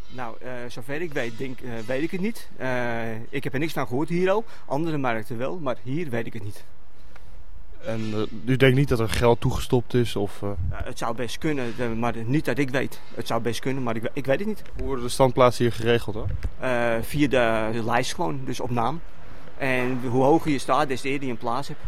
Nou, zover ik weet, weet ik het niet. Ik heb er niks van gehoord hier al. Andere markten wel, maar hier weet ik het niet. En u denkt niet dat er geld toegestopt is? Of, Het zou best kunnen, maar niet dat ik weet. Het zou best kunnen, maar ik weet het niet. Hoe worden de standplaatsen hier geregeld hoor? Via de lijst gewoon, dus op naam. En hoe hoger je staat, des te eerder je een plaats hebt.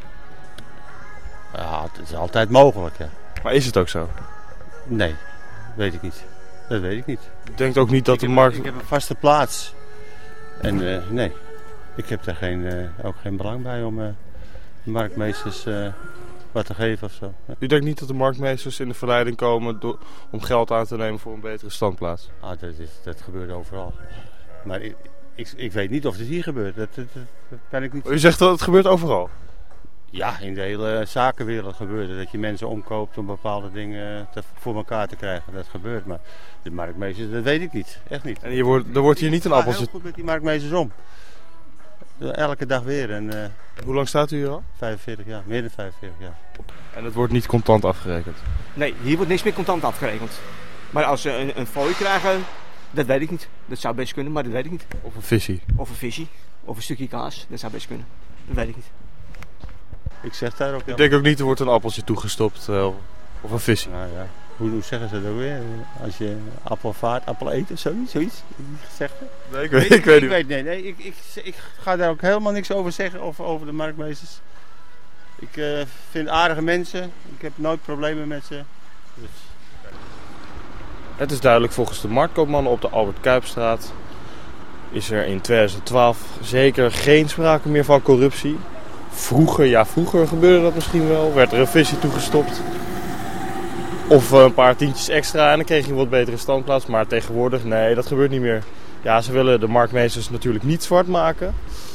Ja, het is altijd mogelijk, ja. Maar is het ook zo? Nee, weet ik niet. Dat weet ik niet. U denkt ook niet dat de markt... Ik heb een vaste plaats. En nee, ik heb daar ook geen belang bij om de marktmeesters wat te geven of zo. U denkt niet dat de marktmeesters in de verleiding komen om geld aan te nemen voor een betere standplaats? Dat gebeurt overal. Maar ik weet niet of het hier gebeurt. Dat kan ik niet. U zegt dat het gebeurt overal? Ja, in de hele zakenwereld gebeurt het. Dat je mensen omkoopt om bepaalde dingen voor elkaar te krijgen. Dat gebeurt, maar de marktmeesters, dat weet ik niet. Echt niet. En er wordt hier niet een appeltje... heel goed met die marktmeesters om. Elke dag weer. En, Hoe lang staat u hier al? 45 jaar, meer dan 45 jaar. En het wordt niet contant afgerekend? Nee, hier wordt niks meer contant afgerekend. Maar als ze een fooi krijgen, dat weet ik niet. Dat zou best kunnen, maar dat weet ik niet. Of een visie? Of een visie, of een stukje kaas, dat zou best kunnen. Dat weet ik niet. Ik zeg daar ook... Ik denk ook niet er wordt een appeltje toegestopt of een visie. Nou ja, hoe zeggen ze dat ook weer? Als je appel vaart, appel eet of zoiets? Gezegd? Nee, ik weet niet. Nee, ik ga daar ook helemaal niks over zeggen of over de marktmeesters. Ik vind aardige mensen. Ik heb nooit problemen met ze. Dus. Het is duidelijk, volgens de marktkoopmannen op de Albert Kuipstraat is er in 2012 zeker geen sprake meer van corruptie. Vroeger gebeurde dat misschien wel. Werd er een visie toegestopt. Of een paar tientjes extra en dan kreeg je een wat betere standplaats. Maar tegenwoordig, nee, dat gebeurt niet meer. Ja, ze willen de marktmeesters natuurlijk niet zwart maken.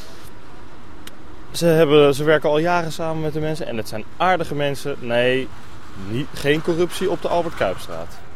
Ze werken al jaren samen met de mensen en het zijn aardige mensen. Nee, geen corruptie op de Albert Kuipstraat.